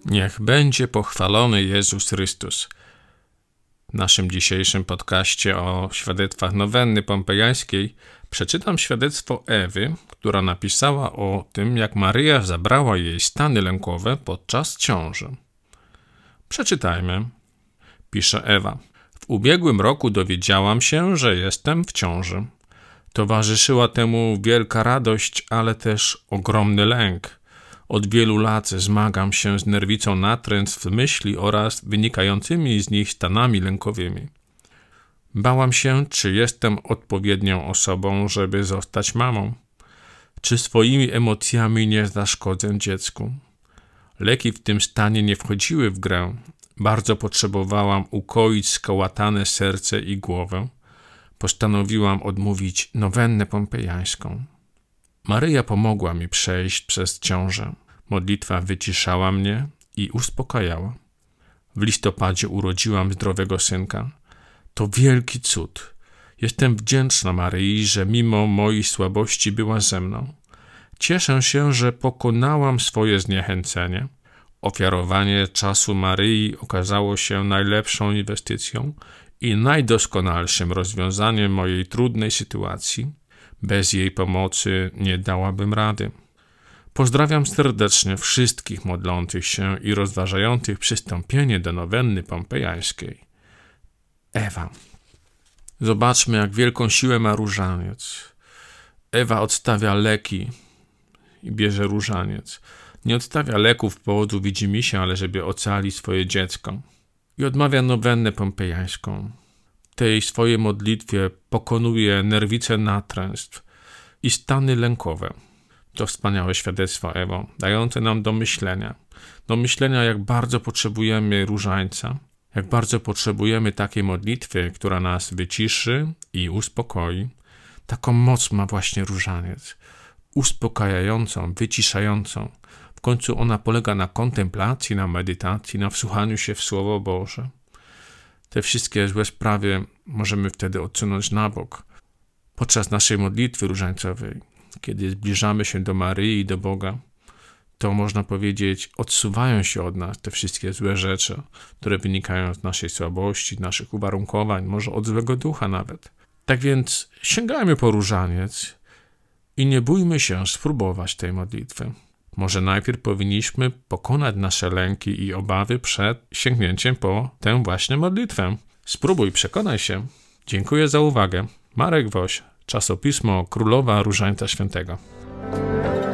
Niech będzie pochwalony Jezus Chrystus. W naszym dzisiejszym podcaście o świadectwach nowenny pompejańskiej przeczytam świadectwo Ewy, która napisała o tym, jak Maryja zabrała jej stany lękowe podczas ciąży. Przeczytajmy. Pisze Ewa. W ubiegłym roku dowiedziałam się, że jestem w ciąży. Towarzyszyła temu wielka radość, ale też ogromny lęk. Od wielu lat zmagam się z nerwicą natręstw myśli oraz wynikającymi z nich stanami lękowymi. Bałam się, czy jestem odpowiednią osobą, żeby zostać mamą. Czy swoimi emocjami nie zaszkodzę dziecku. Leki w tym stanie nie wchodziły w grę. Bardzo potrzebowałam ukoić skołatane serce i głowę. Postanowiłam odmówić nowennę pompejańską. Maryja pomogła mi przejść przez ciążę. Modlitwa wyciszała mnie i uspokajała. W listopadzie urodziłam zdrowego synka. To wielki cud. Jestem wdzięczna Maryi, że mimo moich słabości była ze mną. Cieszę się, że pokonałam swoje zniechęcenie. Ofiarowanie czasu Maryi okazało się najlepszą inwestycją i najdoskonalszym rozwiązaniem mojej trudnej sytuacji. Bez jej pomocy nie dałabym rady. Pozdrawiam serdecznie wszystkich modlących się i rozważających przystąpienie do nowenny pompejańskiej. Ewa. Zobaczmy, jak wielką siłę ma różaniec. Ewa odstawia leki i bierze różaniec. Nie odstawia leków z powodu widzimisię, ale żeby ocalić swoje dziecko. I odmawia nowennę pompejańską. W tej swojej modlitwie pokonuje nerwicę natręstw i stany lękowe. To wspaniałe świadectwo, Ewo, dające nam do myślenia, jak bardzo potrzebujemy różańca, jak bardzo potrzebujemy takiej modlitwy, która nas wyciszy i uspokoi. Taką moc ma właśnie różaniec, uspokajającą, wyciszającą. W końcu ona polega na kontemplacji, na medytacji, na wsłuchaniu się w Słowo Boże. Te wszystkie złe sprawy możemy wtedy odsunąć na bok. Podczas naszej modlitwy różańcowej, kiedy zbliżamy się do Maryi i do Boga, to można powiedzieć, odsuwają się od nas te wszystkie złe rzeczy, które wynikają z naszej słabości, naszych uwarunkowań, może od złego ducha nawet. Tak więc sięgajmy po różaniec i nie bójmy się spróbować tej modlitwy. Może najpierw powinniśmy pokonać nasze lęki i obawy przed sięgnięciem po tę właśnie modlitwę. Spróbuj, przekonaj się. Dziękuję za uwagę. Marek Woś, czasopismo Królowa Różańca Świętego.